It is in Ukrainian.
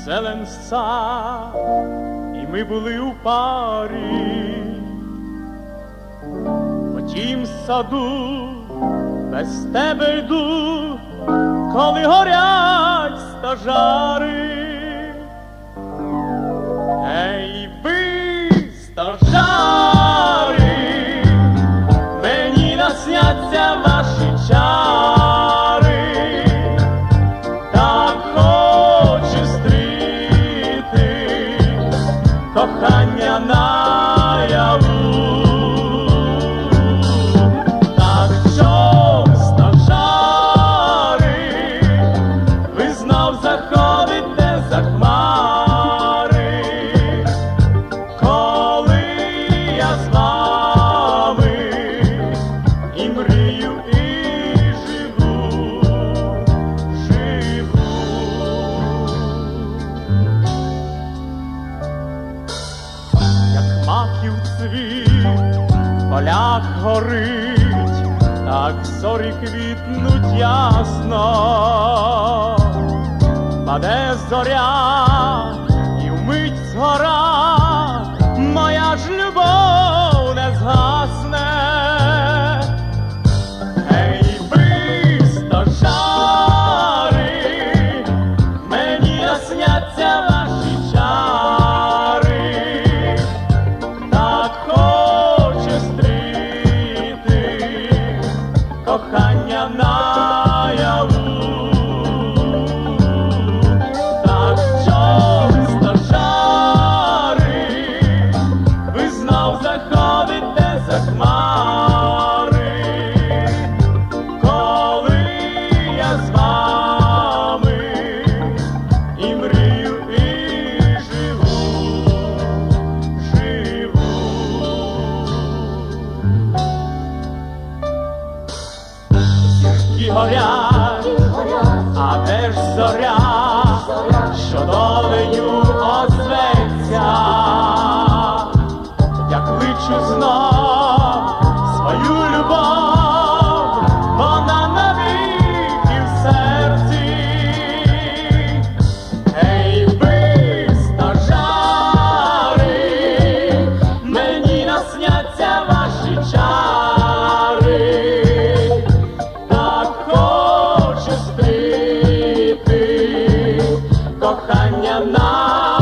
зелен сад, і ми були у парі. По тім саду без тебе йду, коли горять стожари. Ей, ви, стожари, мені насняться ваші чари. Так хочу стріти кохання наяву. Так що, стожари, ви знов заходите за хмари, коли я з вами і мрію, і живу, живу. Як маків цвіт в полях горить, так зорі квітнуть ясно. Паде зоря і вмить згора, моя ж любов не згасне. Ей, ви, стожари, мені насняться ваші чари. Так хочу стріти кохання наяву. Так що, стожари, ви знов заходите за хмари, коли я з вами і мрію, і живу, живу. Зірки горять, а де ж зоря, що долею озветься? Я кличу знов свою любов, вона навіки в серці. Ей, ви, стожари, мені насняться ваші чари. Так хочу стріти кохання на